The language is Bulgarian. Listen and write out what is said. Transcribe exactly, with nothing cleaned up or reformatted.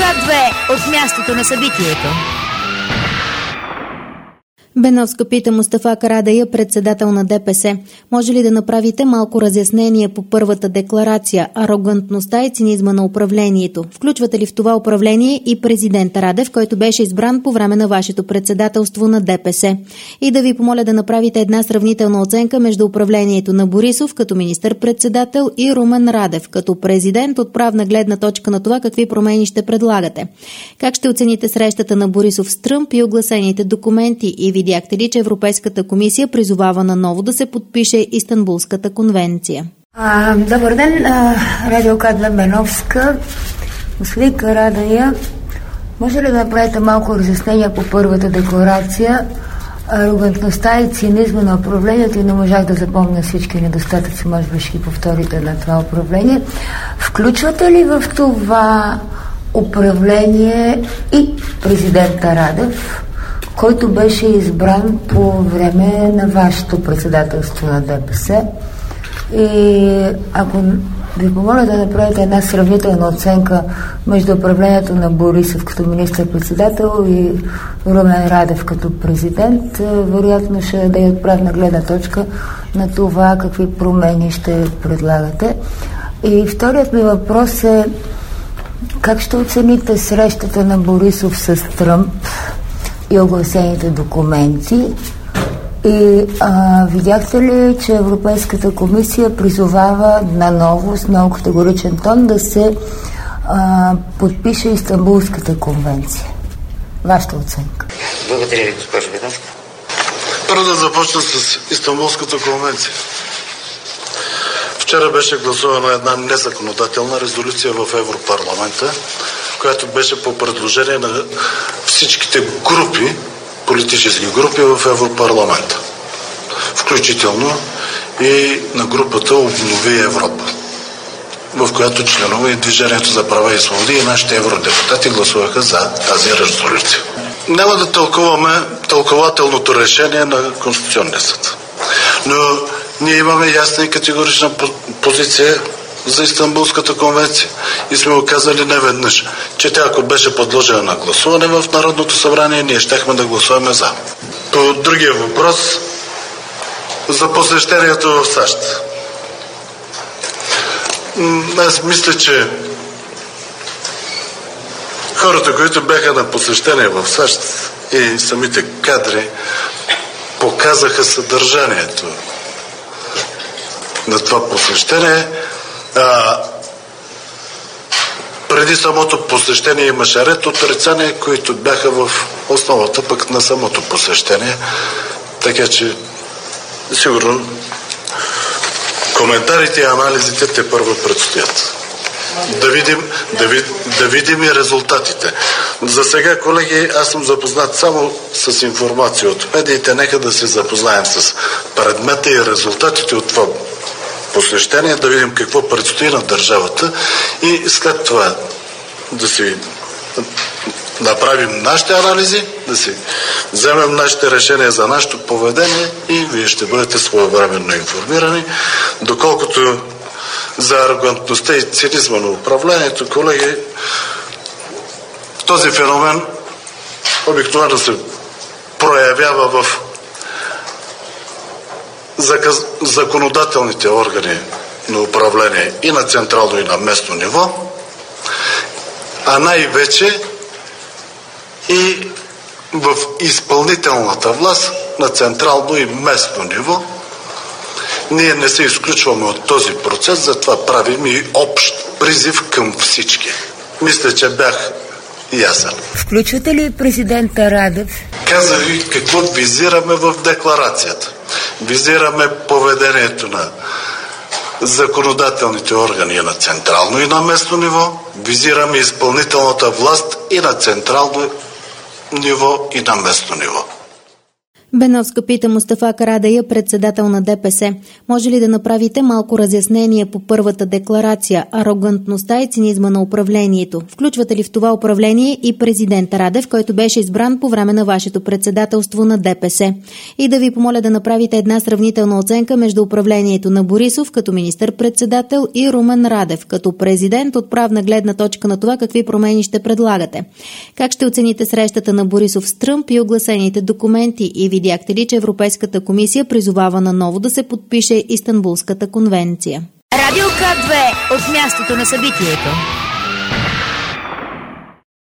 Свят две от мястото на събитието. Беновска пита Мустафа Карадайъ, председател на ДПС. Може ли да направите малко разяснение по първата декларация – арогантността и цинизма на управлението? Включвате ли в това управление и президент Радев, който беше избран по време на вашето председателство на ДПС? И да ви помоля да направите една сравнителна оценка между управлението на Борисов като министър-председател и Румен Радев като президент от правна гледна точка на това какви промени ще предлагате. Как ще оцените срещата на Борисов с Тръмп и огласените документи и видео? Видяхте ли, че Европейската комисия призовава наново да се подпише Истанбулската конвенция? А, добър ден, а, радио Кадна Беновска. Господин Карадайъ, може ли да направите малко разяснение по първата декларация? Арогантността и цинизма на управлението, и не можах да запомня всички недостатъци, може би ще ги повторите на това управление. Включвате ли в това управление и президента Радев, който беше избран по време на вашето председателство на ДПС? И ако ви помоля да направите една сравнителна оценка между управлението на Борисов като министър-председател и Румен Радев като президент, вероятно ще даде отправна гледна точка на това какви промени ще предлагате. И вторият ми въпрос е: как ще оцените срещата на Борисов с Тръмп и огласените документи? И а, видяхте ли, че Европейската комисия призовава наново с много категоричен тон да се а, подпише Истанбулската конвенция? Вашата оценка. Благодаря ви, госпожо Беновска. Първо да започна с Истанбулската конвенция. Вчера беше гласувана една незаконодателна резолюция в Европарламента, която беше по предложение на всичките групи, политически групи в Европарламента, включително и на групата Обнови Европа, в която членува и Движението за права и свободи, и нашите евродепутати гласуваха за тази резолюция. Няма да тълкуваме тълкователното решение на Конституционния съд, но ние имаме ясна и категорична позиция за Истанбулската конвенция и сме оказали неведнъж, че тя, ако беше подложена на гласуване в Народното събрание, ние щяхме да гласуваме за. По другия въпрос, за посещението в САЩ. Аз мисля, че хората, които бяха на посещение в САЩ и самите кадри, показаха съдържанието на това посещение. А, преди самото посещение имаше ред отрицания, които бяха в основата пък на самото посещение. Така че сигурно коментарите и анализите те първо предстоят. Да видим, да, ви, да видим и резултатите. За сега, колеги, аз съм запознат само с информация от медиите. Нека да се запознаем с предмета и резултатите от това посещение, да видим какво предстои на държавата и след това да си направим нашите анализи, да си вземем нашите решения за нашето поведение и вие ще бъдете своевременно информирани. Доколкото за арогантността и цинизма на управлението, колеги, този феномен обикновено се проявява в законодателните органи на управление и на централно и на местно ниво, а най-вече и в изпълнителната власт на централно и местно ниво. Ние не се изключваме от този процес, затова правим и общ призив към всички. Мисля, че бях ясен. Включвате ли президента Радев? Казах ви какво визираме в декларацията. Визираме поведението на законодателните органи на централно и на местно ниво, визираме изпълнителната власт и на централно ниво, и на местно ниво. Беновска пита Мустафа Карадайъ, председател на ДПС. Може ли да направите малко разяснение по първата декларация – арогантността и цинизма на управлението? Включвате ли в това управление и президент Радев, който беше избран по време на вашето председателство на ДПС? И да ви помоля да направите една сравнителна оценка между управлението на Борисов като министър-председател и Румен Радев като президент от правна гледна точка на това какви промени ще предлагате. Как ще оцените срещата на Борисов с Тръмп и огласените документи и видяхте ли, че Европейската комисия призовава наново да се подпише Истанбулската конвенция? Радио К две от мястото на събитието.